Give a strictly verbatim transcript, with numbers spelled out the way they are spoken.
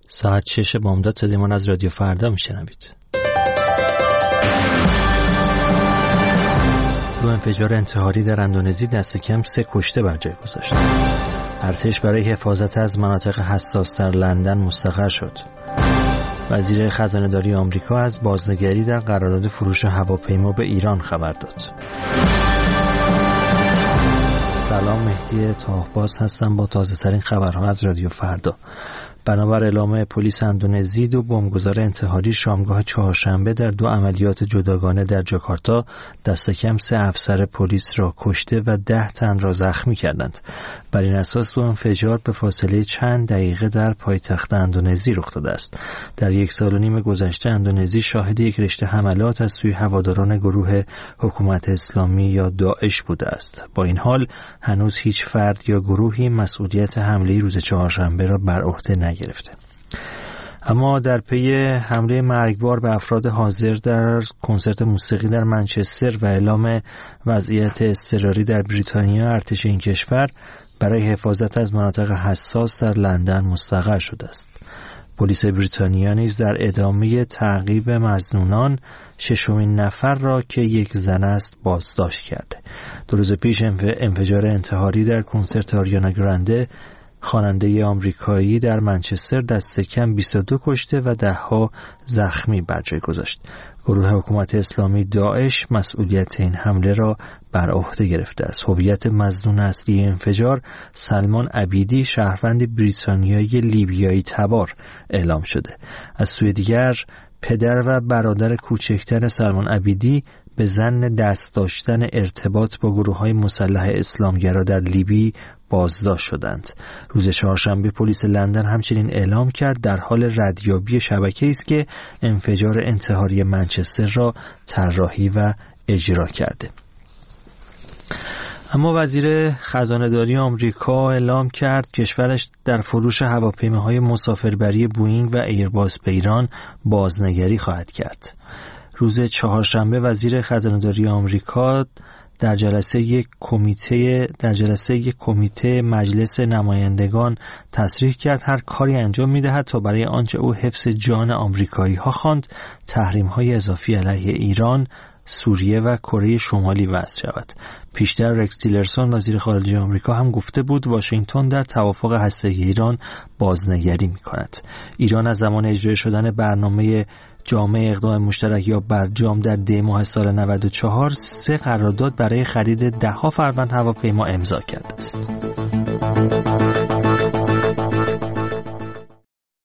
ساعت شش بامداد صدایمان از رادیو فردا میشنوید. دو انفجار انتحاری در اندونزی دست کم سه کشته بر جای گذاشت. ارتش برای حفاظت از مناطق حساس در لندن مستقر شد. وزیر خزانه‌داری آمریکا از بازنگری در قرارداد فروش هواپیما به ایران خبر داد. سلام، مهدی تاهباز هستم با تازه ترین خبرها از رادیو فردا. بنابر اعلام پلیس اندونزی، دو بمبگذار انتحاری شامگاه چهارشنبه در دو عملیات جداگانه در جاکارتا دست کم سه افسر پلیس را کشته و ده تن را زخمی کردند. بر این اساس دو انفجار به فاصله چند دقیقه در پایتخت اندونزی رخ داده است. در یک سال و نیم گذشته اندونزی شاهد یک رشته حملات از سوی هواداران گروه حکومت اسلامی یا داعش بوده است. با این حال هنوز هیچ فرد یا گروهی مسئولیت حمله روز چهارشنبه را بر عهده نگرفته. اما در پی حمله مرگبار به افراد حاضر در کنسرت موسیقی در منچستر و اعلام وضعیت اضطراری در بریتانیا، ارتش این کشور برای حفاظت از مناطق حساس در لندن مستقر شده است. پلیس بریتانیا نیز در ادامه تعقیب مظنونان ششمین نفر را که یک زن است بازداشت کرده. دو روز پیش انفجار انتحاری در کنسرت آریانا گرانده خواننده آمریکایی در منچستر دست کم بیست و دو کشته و ده ها زخمی بر جای گذاشت. گروه حکومت اسلامی داعش مسئولیت این حمله را بر عهده گرفته است. هویت مظنون اصلی انفجار سلمان عبیدی، شهروند بریتانیایی لیبیایی تبار اعلام شده. از سوی دیگر پدر و برادر کوچکتر سلمان عبیدی به ظن دست داشتن ارتباط با گروه‌های مسلح اسلامگرا در لیبی بازداشت شدند. روز چهارشنبه پلیس لندن همچنین اعلام کرد در حال ردیابی شبکه‌ای است که انفجار انتحاری منچستر را طراحی و اجرا کرده. اما وزیر خزانه‌داری آمریکا اعلام کرد کشورش در فروش هواپیماهای مسافربری بوئینگ و ایرباس به ایران بازنگری خواهد کرد. روز چهارشنبه وزیر خزانه‌داری آمریکا در جلسه یک کمیته در جلسه یک کمیته مجلس نمایندگان تصریح کرد هر کاری انجام می‌دهد تا برای آنچه او حفظ جان آمریکایی‌ها خواند تحریم‌های اضافی علیه ایران، سوریه و کره شمالی وضع شود. پیشتر رکس تیلرسون وزیر خارجه آمریکا هم گفته بود واشنگتن در توافق هسته‌ای ایران بازنگری می‌کند. ایران از زمان اجرا شدن برنامه جامعه اقدام مشترک یا برجام در دی ماه سال نود و چهار سه قرارداد برای خرید ده ها فروند هواپیما امضا کرده است.